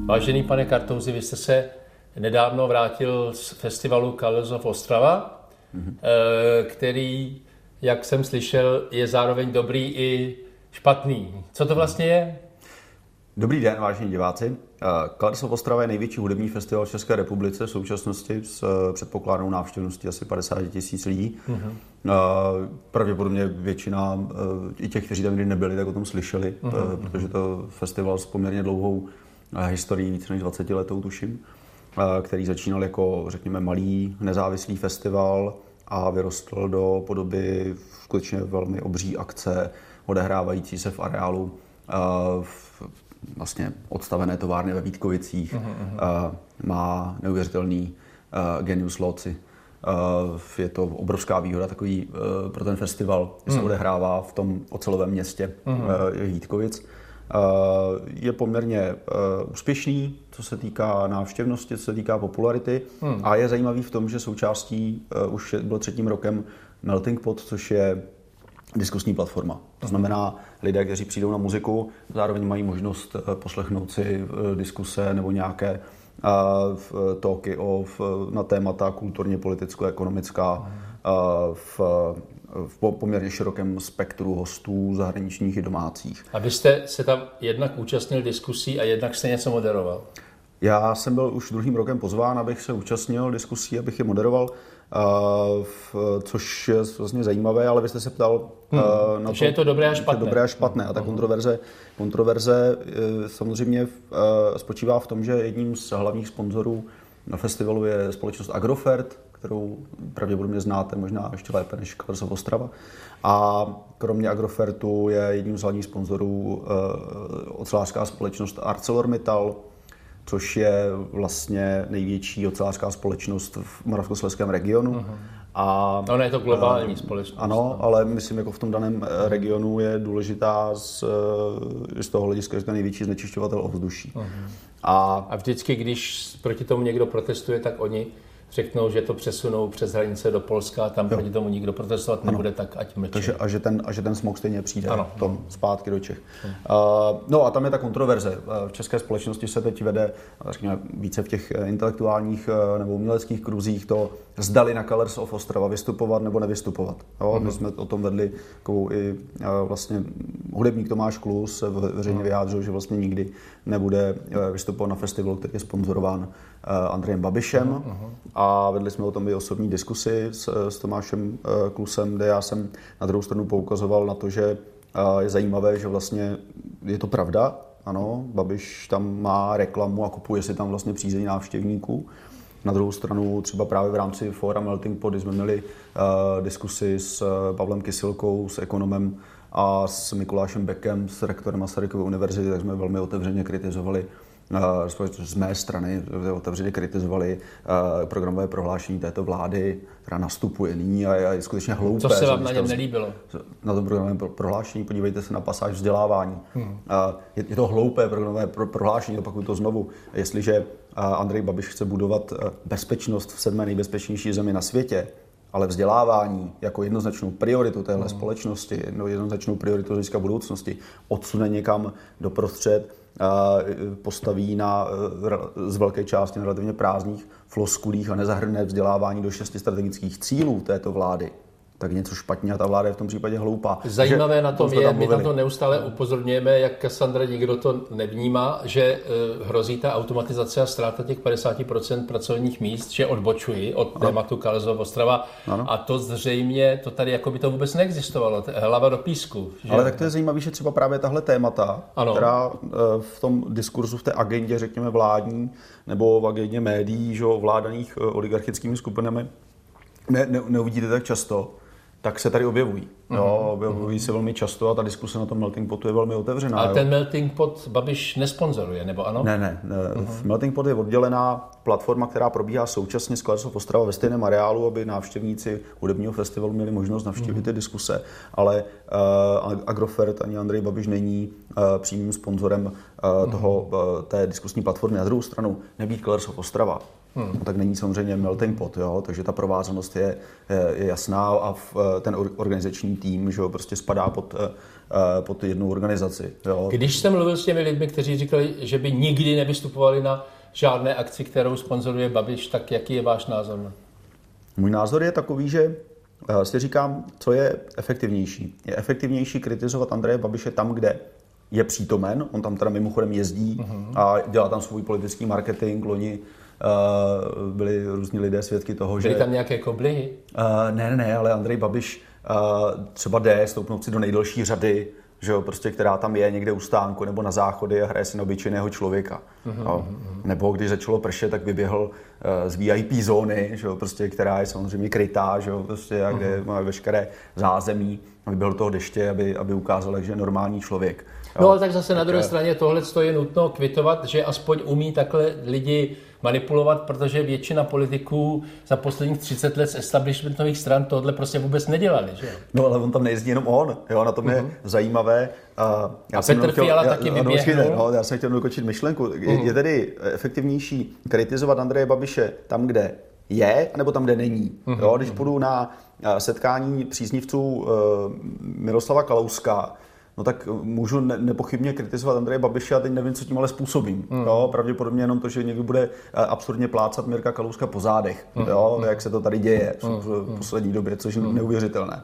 Vážený pane Kartouzi, vy jste se nedávno vrátil z festivalu Colors of Ostrava, který, jak jsem slyšel, je zároveň dobrý i špatný. Co to vlastně je? Dobrý den, vážení diváci. Colors of Ostrava je největší hudební festival v České republice v současnosti s předpokládanou návštěvností asi 50 000 lidí. Pravděpodobně většina i těch, kteří tam nikdy nebyli, tak o tom slyšeli, protože to festival s poměrně dlouhou historií, více než 20 letou tuším, který začínal jako, řekněme, malý nezávislý festival a vyrostl do podoby skutečně velmi obří akce, odehrávající se v areálu vlastně odstavené továrny ve Vítkovicích. Má neuvěřitelný genius loci. Je to obrovská výhoda takový pro ten festival, že se odehrává v tom ocelovém městě Vítkovic. Je poměrně úspěšný, co se týká návštěvnosti, co se týká popularity a je zajímavý v tom, že součástí už byl 3. rokem Melting Pot, což je diskusní platforma. To znamená, lidé, kteří přijdou na muziku, zároveň mají možnost poslechnout si diskuse nebo nějaké talky na témata kulturně, politicko-ekonomická v poměrně širokém spektru hostů zahraničních i domácích. A vy jste se tam jednak účastnil diskusí a jednak jste něco moderoval? Já jsem byl už 2. rokem pozván, abych se účastnil diskusí, abych je moderoval, což je vlastně zajímavé, ale vy jste se ptal na to, že je to dobré a špatné. Dobré a špatné. A ta kontroverze samozřejmě spočívá v tom, že jedním z hlavních sponzorů na festivalu je společnost Agrofert, kterou pravděpodobně znáte možná ještě lépe než Colors of Ostrava. A kromě Agrofertu je jedním z hlavních sponzorů ocelářská společnost ArcelorMittal, což je vlastně největší ocelářská společnost v Moravskoslezském regionu. A ono je to globální společnost. Ano, ale myslím, jako v tom daném regionu je důležitá z toho hlediska, že to je největší znečišťovatel ovzduší. A vždycky, když proti tomu někdo protestuje, tak oni řeknou, že to přesunou přes hranice do Polska a tam proti tomu nikdo protestovat nebude, tak ať mlčí. A že ten smog stejně přijde zpátky do Čech. No a tam je ta kontroverze. V české společnosti se teď vede, řekněme, více v těch intelektuálních nebo uměleckých kruzích to, zdali na Colors of Ostrava vystupovat nebo nevystupovat. My jsme o tom vedli takovou i vlastně hudebník Tomáš Klus veřejně vyjádřil, že vlastně nikdy nebude vystupovat na festivalu, který je sponzorován Andrejem Babišem. A vedli jsme o tom i osobní diskusi s Tomášem Klusem, kde já jsem na druhou stranu poukazoval na to, že je zajímavé, že vlastně je to pravda. Ano, Babiš tam má reklamu a kupuje si tam vlastně přízeň návštěvníků. Na druhou stranu třeba právě v rámci fóra Melting Pot, kdy jsme měli diskusi s Pavlem Kysilkou, s ekonomem a s Mikulášem Bekem, s rektorem Masarykovy univerzity, tak jsme velmi otevřeně kritizovali z mé strany otevřeně kritizovali programové prohlášení této vlády, která nastupuje nyní a je skutečně hloupé. Co se vám na něm nelíbilo? Na tom programovém prohlášení, podívejte se na pasáž vzdělávání. Je to hloupé programové prohlášení, opakuju to znovu. Jestliže Andrej Babiš chce budovat bezpečnost v 7. nejbezpečnější zemi na světě, ale vzdělávání jako jednoznačnou prioritu téhle společnosti, jednoznačnou prioritu hlediska budoucnosti, odsune někam doprostřed, postaví z velké části na relativně prázdných floskulích a nezahrne vzdělávání do 6 strategických cílů této vlády, tak něco špatně a ta vláda je v tom případě hloupá. Zajímavé na tom je, my tam to neustále upozorňujeme, jak Kassandra, nikdo to nevnímá, že hrozí ta automatizace a ztráta těch 50% pracovních míst, že odbočují od tématu Colors of Ostrava. A to zřejmě, to tady jako by to vůbec neexistovalo, hlava do písku. Že? Ale tak to je zajímavé, že třeba právě tahle témata, která v tom diskurzu, v té agendě, řekněme vládní, nebo v agendě médií, že ovládaných oligarchickými skupinami, neuvidíte tak často, tak se tady objevují. Objevují se velmi často a ta diskuse na tom Melting Potu je velmi otevřená. Ale ten Melting Pot Babiš nesponzoruje, nebo ano? Ne. V Melting Pot je oddělená platforma, která probíhá současně s Colors of Ostrava ve stejném areálu, aby návštěvníci hudebního festivalu měli možnost navštívit ty diskuse, ale Agrofert ani Andrej Babiš není přímým sponzorem té diskusní platformy. Na druhou stranu nebýt Colors of Ostrava, tak není samozřejmě melting pot, jo? Takže ta provázanost je jasná a ten organizační tým, že jo, prostě spadá pod jednu organizaci. Jo? Když jsem mluvil s těmi lidmi, kteří říkali, že by nikdy nevystupovali na žádné akci, kterou sponzoruje Babiš, tak jaký je váš názor? Můj názor je takový, že si říkám, co je efektivnější. Je efektivnější kritizovat Andreje Babiše tam, kde je přítomen, on tam teda mimochodem jezdí a dělá tam svůj politický marketing, loni byli různí lidé svědky toho, že... Byly tam nějaké koblihy? Ne, ale Andrej Babiš třeba jde stoupnout si do nejdelší řady, že jo, prostě, která tam je někde u stánku nebo na záchody a hraje si na obyčejného člověka. Nebo když začalo pršet, tak vyběhl z VIP zóny, že jo, prostě, která je samozřejmě krytá, že jo, prostě, a kde má veškeré zázemí, vyběhl do toho deště, aby ukázal, že je normální člověk. Jo. No ale tak zase na druhé straně tohle je nutno kvitovat, že aspoň umí takhle lidi manipulovat, protože většina politiků za posledních 30 let z establishmentových stran tohle prostě vůbec nedělali, že jo? No ale on tam nejezdí jenom on, jo, na tom je zajímavé. A Petr Fiala taky vyběhnul. Já jsem chtěl dokončit myšlenku. Je tedy efektivnější kritizovat Andreje Babiše tam, kde je, nebo tam, kde není. Jo, když půjdu na setkání příznivců Miroslava Kalouska, no tak můžu nepochybně kritizovat Andreje Babiše a teď nevím, co tím ale způsobím. Jo, pravděpodobně jenom to, že někdo bude absurdně plácat Mirka Kalouska po zádech, jo, jak se to tady děje v poslední době, což je neuvěřitelné.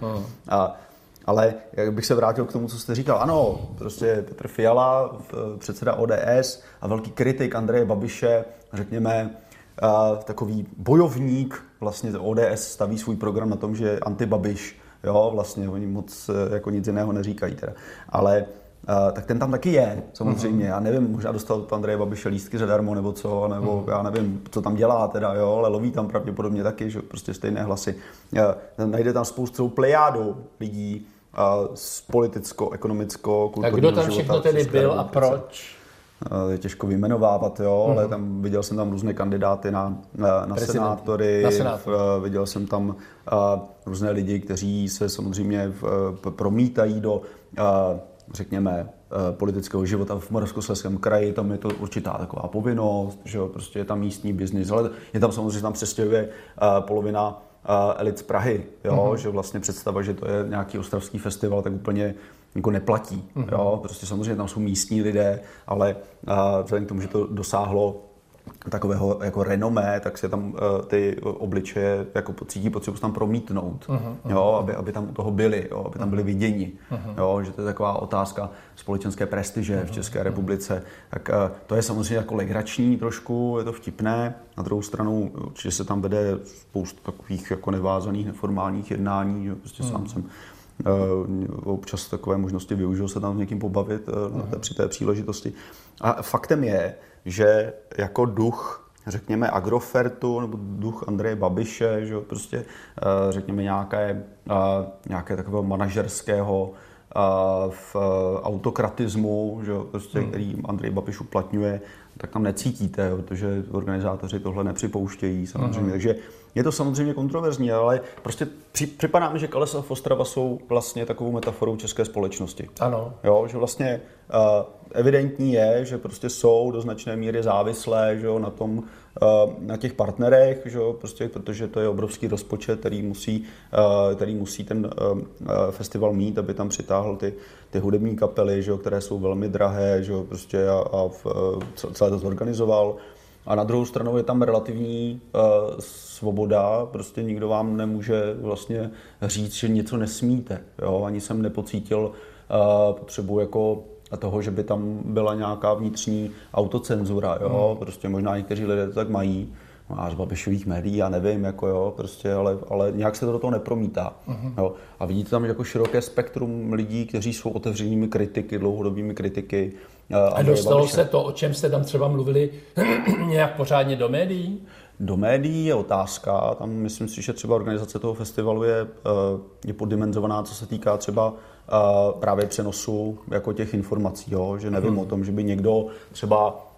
Ale jak bych se vrátil k tomu, co jste říkal, ano, prostě Petr Fiala, předseda ODS a velký kritik Andreje Babiše, řekněme, takový bojovník, vlastně ODS staví svůj program na tom, že je anti-Babiš, jo, vlastně oni moc jako nic jiného neříkají teda, ale tak ten tam taky je, samozřejmě, já nevím, možná dostal Andreje Babiše lístky zadarmo nebo co, nebo já nevím, co tam dělá teda, jo, ale loví tam pravděpodobně taky, že prostě stejné hlasy. Najde tam spoustu plejádu lidí z politicko-ekonomicko-kulturního života. Tak kdo tam všechno tedy byl a proč? Je těžko vyjmenovávat, jo, ale viděl jsem tam různé kandidáty na senátory, viděl jsem tam různé lidi, kteří se samozřejmě promítají do, řekněme, politického života v Moravskoslezském kraji, tam je to určitá taková povinnost, že jo, prostě je tam místní biznis, ale je tam samozřejmě, tam přestěhuje polovina elit z Prahy, jo, že vlastně představa, že to je nějaký ostravský festival, tak úplně jako neplatí. Jo? Prostě samozřejmě tam jsou místní lidé, ale vzhledem k tomu, že to dosáhlo takového jako renomé, tak se tam ty obličeje jako cítí potřebu tam promítnout, jo? Aby tam u toho byli, jo? Aby tam byli viděni. Jo? Že to je taková otázka společenské prestiže v České republice. Tak to je samozřejmě jako legrační trošku, je to vtipné. Na druhou stranu určitě se tam vede spoustu takových jako nevázaných, neformálních jednání, že prostě sám jsem občas takové možnosti využil se tam s někým pobavit při té příležitosti. A faktem je, že jako duch, řekněme, Agrofertu nebo duch Andreje Babiše, že prostě řekněme nějaké takového manažerského v autokratismu, že prostě, který Andrej Babiš uplatňuje, tak tam necítíte, protože organizátoři tohle nepřipouštějí samozřejmě. Takže je to samozřejmě kontroverzní, ale prostě připadá mi, že Kalesa a Ostrava jsou vlastně takovou metaforou české společnosti. Ano. Jo, že vlastně evidentní je, že prostě jsou do značné míry závislé, že jo, na těch partnerech, že jo, prostě, protože to je obrovský rozpočet, který musí ten festival mít, aby tam přitáhl ty hudební kapely, že jo, které jsou velmi drahé, že jo, prostě a celé to zorganizoval. A na druhou stranu je tam relativní svoboda, prostě nikdo vám nemůže vlastně říct, že něco nesmíte. Jo? Ani jsem nepocítil potřebu jako toho, že by tam byla nějaká vnitřní autocenzura. Jo? Prostě možná někteří lidé to tak mají, a z Babišových médií, já nevím, jako jo, prostě, ale nějak se to do toho nepromítá. Jo? A vidíte tam jako široké spektrum lidí, kteří jsou otevřenými kritiky, dlouhodobými kritiky. A dostalo se to, o čem jste tam třeba mluvili, nějak pořádně do médií? Do médií je otázka. Tam myslím si, že třeba organizace toho festivalu je poddimenzovaná, co se týká třeba právě přenosu jako těch informací. Jo? Že nevím o tom, že by někdo třeba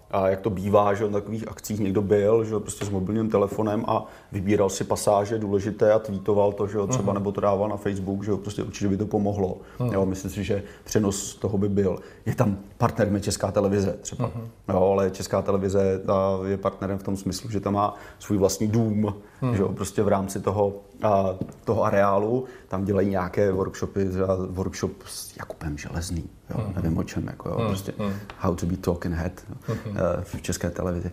a jak to bývá, že na takových akcích někdo byl, že prostě s mobilním telefonem a vybíral si pasáže důležité a tweetoval to, že třeba nebo to dával na Facebook, že prostě určitě by to pomohlo. Jo, myslím si, že přenos toho by byl. Je tam partnerem Česká televize třeba, jo, ale Česká televize je partnerem v tom smyslu, že tam má svůj vlastní dům, že prostě v rámci toho areálu, tam dělají nějaké workshopy, workshop s Jakubem Železný, jo, nevím o čem, jako, jo, prostě How to be talking head v České televizi.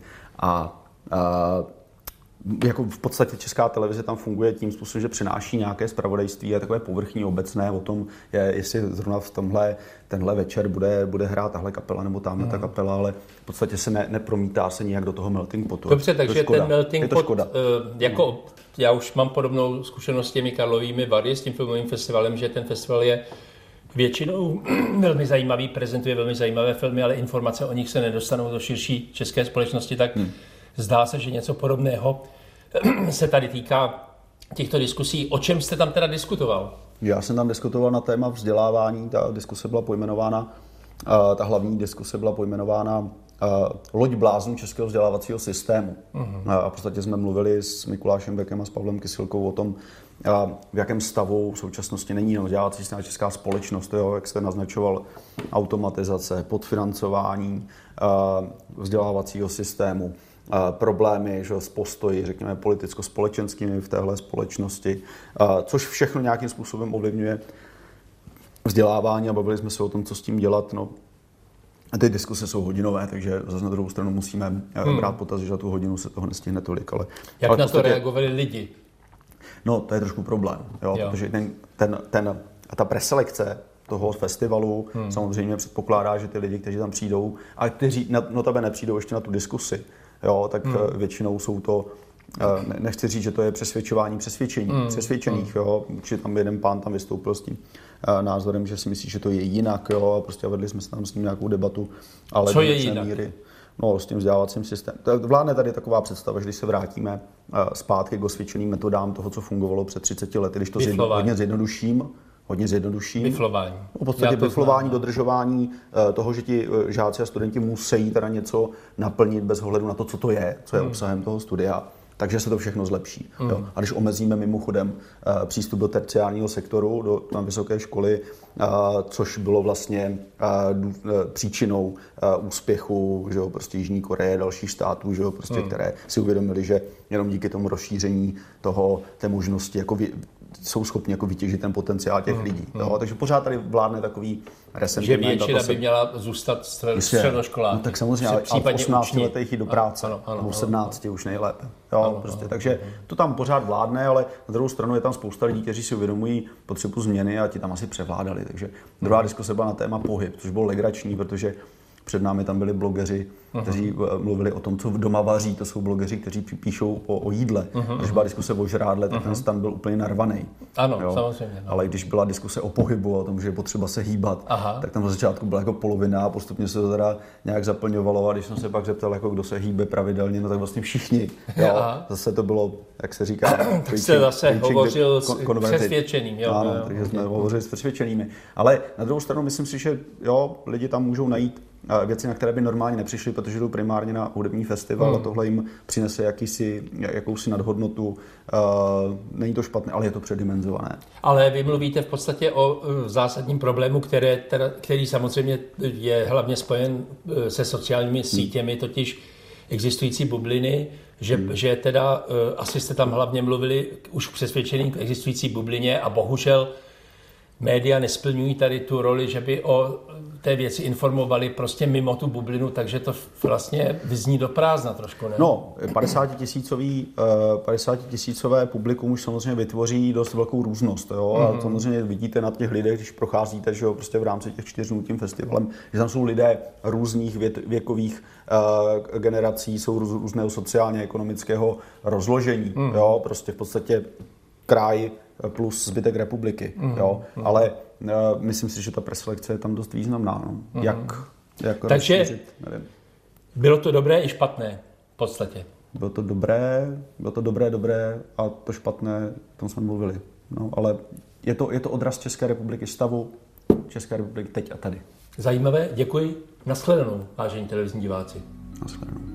Jako v podstatě Česká televize tam funguje tím způsobem, že přináší nějaké zpravodajství a takové povrchní obecné o tom, jestli zrovna v tenhle večer bude hrát tahle kapela nebo tamhle ta kapela, ale v podstatě se nepromítá se nijak do toho melting potu. Dobře, takže ten melting pot, jako já už mám podobnou zkušenost s těmi Karlovými Vary, s tím filmovým festivalem, že ten festival je většinou velmi zajímavý, prezentuje velmi zajímavé filmy, ale informace o nich se nedostanou do širší české společnosti, tak zdá se, že něco podobného se tady týká těchto diskusí. O čem jste tam teda diskutoval? Já jsem tam diskutoval na téma vzdělávání, ta diskuse byla pojmenována, ta hlavní diskuse byla pojmenována Loď bláznů českého vzdělávacího systému. A v podstatě jsme mluvili s Mikulášem Bekem a s Pavlem Kysilkou o tom, v jakém stavu v současnosti není vzdělávací systém česká společnost, jo, jak jste naznačoval, automatizace, podfinancování vzdělávacího systému, problémy, že, s postoji, řekněme, politicko-společenskými v téhle společnosti, což všechno nějakým způsobem ovlivňuje vzdělávání a bavili jsme se o tom, co s tím dělat. No. A ty diskuse jsou hodinové, takže zase na druhou stranu musíme brát potaz, že za tu hodinu se toho nestihne tolik. Ale jak na to reagovali lidi? No, to je trošku problém, jo. Protože ta preselekce toho festivalu samozřejmě předpokládá, že ty lidi, kteří tam přijdou, a kteří notabene přijdou ještě na tu diskusi, jo, tak většinou jsou to, nechci říct, že to je přesvědčování přesvědčených, jo, že tam jeden pán tam vystoupil s tím názorem, že si myslí, že to je jinak, jo, a prostě vedli jsme tam s ním nějakou debatu, ale co je jinak? No, s tím vzdělávacím systémem. Vládne tady taková představa, že když se vrátíme zpátky k osvědčeným metodám toho, co fungovalo před 30 lety, když to hodně zjednoduším. Biflování. V podstatě biflování, dodržování toho, že ti žáci a studenti musí teda něco naplnit bez ohledu na to, co to je, co je obsahem toho studia. Takže se to všechno zlepší. Jo. A když omezíme mimochodem přístup do terciárního sektoru, do vysoké školy, což bylo vlastně příčinou úspěchu, že jo, prostě Jižní Koreje, dalších států, že jo, prostě, které si uvědomili, že jenom díky tomu rozšíření té možnosti jako jsou schopni jako vytěžit ten potenciál těch lidí. Jo. Takže pořád tady vládne takový resentiment. Že většina by měla zůstat středoškoláky. No tak samozřejmě, ale v 18 letech jít do práce, nebo v 17 už nejlépe. Jo, prostě. Takže to tam pořád vládne, ale na druhou stranu je tam spousta lidí, kteří si uvědomují potřebu změny a ti tam asi převládali. Takže druhá diskuse byla na téma pohyb, což bylo legrační, protože před námi tam byli blogeři, kteří mluvili o tom, co doma vaří. To jsou blogeři, kteří píšou o jídle. Když byla diskuse o žrádle, tak ten stan byl úplně narvaný. Ano, jo? Samozřejmě. No. Ale když byla diskuse o pohybu, o tom, že je potřeba se hýbat, tak tam na začátku byla jako polovina a postupně se to teda nějak zaplňovalo. A když jsem se pak zeptal, jako kdo se hýbe pravidelně, no tak vlastně všichni. Jo? Zase to bylo, jak se říká, tak se zase hovořil s přesvědčeným. Jo? Ano, takže jsme hovořili s přesvědčenými. Ale na druhou stranu myslím si, že jo, lidi tam můžou najít věci, na které by normálně nepřišli, protože jdou primárně na hudební festival a tohle jim přinese jakousi nadhodnotu. Není to špatné, ale je to předimenzované. Ale vy mluvíte v podstatě o zásadním problému, který samozřejmě je hlavně spojen se sociálními sítěmi, totiž existující bubliny, že teda asi jste tam hlavně mluvili už k přesvědčeným k existující bublině a bohužel média nesplňují tady tu roli, že by o té věci informovali prostě mimo tu bublinu, takže to vlastně vyzní do prázdna trošku, ne? No, 50 tisícové publikum už samozřejmě vytvoří dost velkou různost, jo? A samozřejmě vidíte na těch lidech, když procházíte, že jo, prostě v rámci těch 4 dnů tím festivalem, že tam jsou lidé různých věkových generací, jsou různého sociálně-ekonomického rozložení, jo? Prostě v podstatě kraj plus zbytek republiky, jo? Ale myslím si, že ta preselekce je tam dost významná. No. Jak takže rozšířit, nevím. Bylo to dobré i špatné v podstatě. Bylo to dobré a to špatné, o tom jsme mluvili. No, ale je to odraz České republiky, stavu České republiky teď a tady. Zajímavé, děkuji. Nashledanou, vážení televizní diváci. Naschledanou.